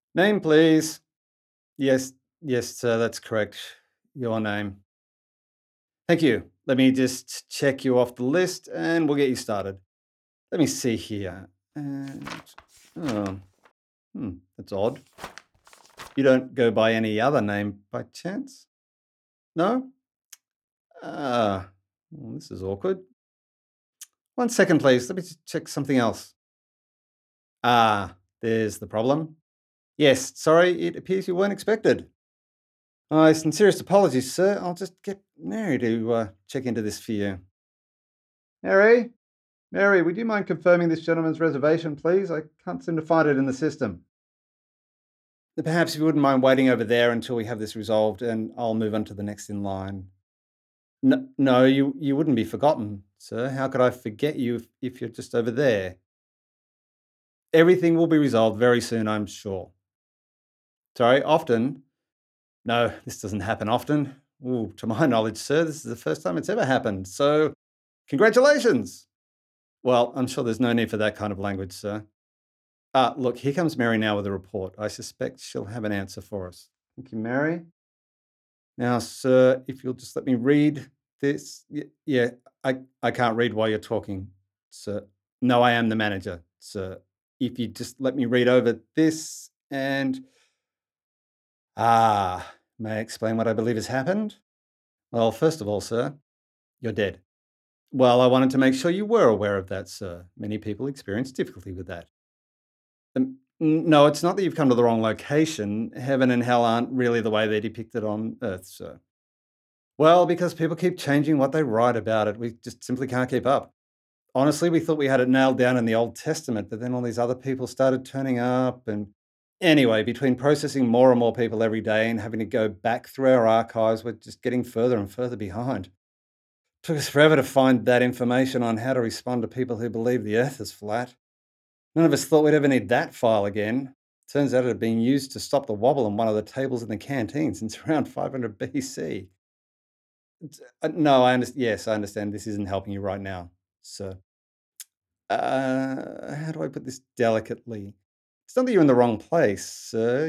Name, please. Yes, yes, sir, that's correct. Your name. Thank you. Let me just check you off the list and we'll get you started. Let me see here. And, oh, that's odd. You don't go by any other name by chance? No? This is awkward. 1 second, please. Let me just check something else. Ah, there's the problem. Yes, sorry, it appears you weren't expected. My sincerest apologies, sir. I'll just get Mary to check into this for you. Mary? Mary, would you mind confirming this gentleman's reservation, please? I can't seem to find it in the system. Perhaps if you wouldn't mind waiting over there until we have this resolved, and I'll move on to the next in line. No, no, you wouldn't be forgotten, sir. How could I forget you if you're just over there? Everything will be resolved very soon, I'm sure. Sorry, often? No, this doesn't happen often. Ooh, to my knowledge, sir, this is the first time it's ever happened. So, congratulations. Well, I'm sure there's no need for that kind of language, sir. Look, here comes Mary now with a report. I suspect she'll have an answer for us. Thank you, Mary. Now, sir, if you'll just let me read this. Yeah, I can't read while you're talking, sir. No, I am the manager, sir. If you just let me read over this and. May I explain what I believe has happened? Well, first of all, sir, you're dead. Well, I wanted to make sure you were aware of that, sir. Many people experience difficulty with that. No, it's not that you've come to the wrong location. Heaven and hell aren't really the way they're depicted on Earth, sir. Well, because people keep changing what they write about it. We just simply can't keep up. Honestly, we thought we had it nailed down in the Old Testament, but then all these other people started turning up. And anyway, between processing more and more people every day and having to go back through our archives, we're just getting further and further behind. Took us forever to find that information on how to respond to people who believe the Earth is flat. None of us thought we'd ever need that file again. Turns out it had been used to stop the wobble on one of the tables in the canteen since around 500 BC. No, I understand. Yes, I understand. This isn't helping you right now, sir. How do I put this delicately? It's not that you're in the wrong place, sir.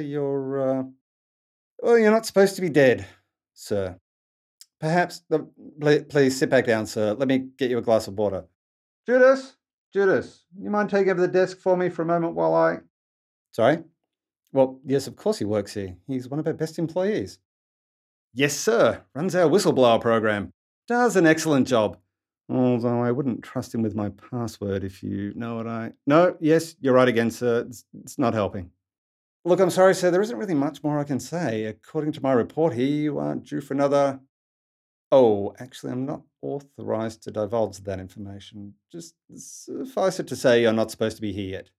Well, you're not supposed to be dead, sir. Perhaps, please sit back down, sir. Let me get you a glass of water. Judas, Judas, you mind taking over the desk for me for a moment while I. Sorry? Well, yes, of course he works here. He's one of our best employees. Yes, sir. Runs our whistleblower program. Does an excellent job. Although I wouldn't trust him with my password if you know what I. No, yes, you're right again, sir. It's not helping. Look, I'm sorry, sir. There isn't really much more I can say. According to my report here, you aren't due for another. Oh, actually, I'm not authorized to divulge that information. Just suffice it to say you're not supposed to be here yet.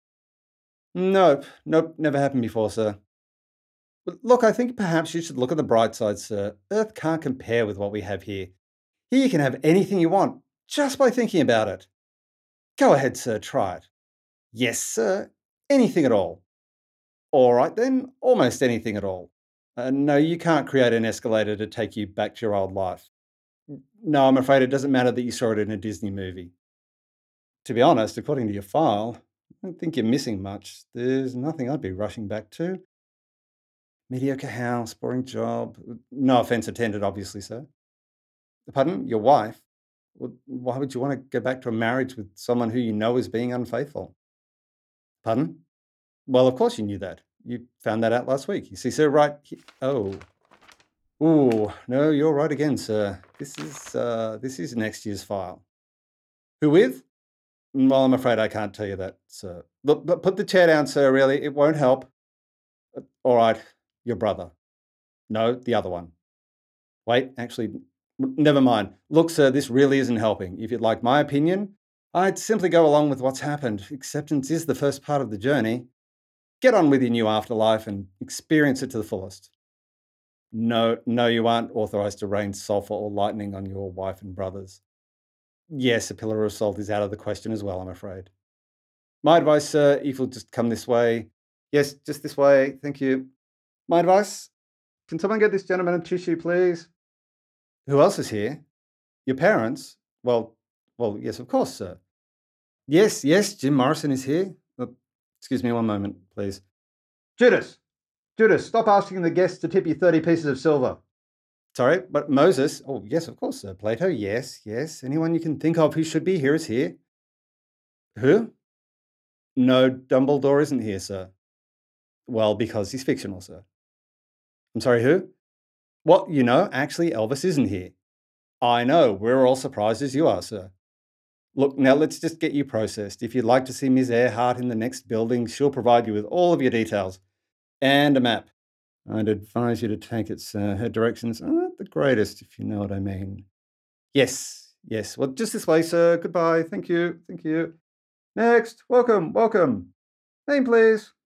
Nope, nope, never happened before, sir. But look, I think perhaps you should look at the bright side, sir. Earth can't compare with what we have here. Here you can have anything you want just by thinking about it. Go ahead, sir, try it. Yes, sir, anything at all. All right, then, almost anything at all. No, you can't create an escalator to take you back to your old life. No, I'm afraid it doesn't matter that you saw it in a Disney movie. To be honest, according to your file, I don't think you're missing much. There's nothing I'd be rushing back to. Mediocre house, boring job. No offense intended, obviously, sir. Pardon? Your wife? Why would you want to go back to a marriage with someone who you know is being unfaithful? Pardon? Well, of course you knew that. You found that out last week. You see, sir, right? Oh. Ooh, no, you're right again, sir. This is next year's file. Who with? Well, I'm afraid I can't tell you that, sir. Look, put the chair down, sir, really. It won't help. All right, your brother. No, the other one. Wait, actually, never mind. Look, sir, this really isn't helping. If you'd like my opinion, I'd simply go along with what's happened. Acceptance is the first part of the journey. Get on with your new afterlife and experience it to the fullest. No, no, you aren't authorized to rain sulfur or lightning on your wife and brothers. Yes, a pillar of salt is out of the question as well, I'm afraid. My advice, sir, if you'll just come this way. Yes, just this way. Thank you. My advice, can someone get this gentleman a tissue, please? Who else is here? Your parents? Well, yes, of course, sir. Yes, yes, Jim Morrison is here. Excuse me one moment, please. Judas! Judas, stop asking the guests to tip you 30 pieces of silver. Sorry, but Moses. Oh, yes, of course, sir. Plato, yes, yes. Anyone you can think of who should be here is here. Who? No, Dumbledore isn't here, sir. Well, because he's fictional, sir. I'm sorry, who? What, actually, Elvis isn't here. I know, we're all surprised as you are, sir. Look, now let's just get you processed. If you'd like to see Ms. Earhart in the next building, she'll provide you with all of your details and a map. I'd advise you to take it, sir. Her directions aren't the greatest, if you know what I mean. Yes, yes. Well, just this way, sir. Goodbye. Thank you. Thank you. Next. Welcome. Welcome. Name, please.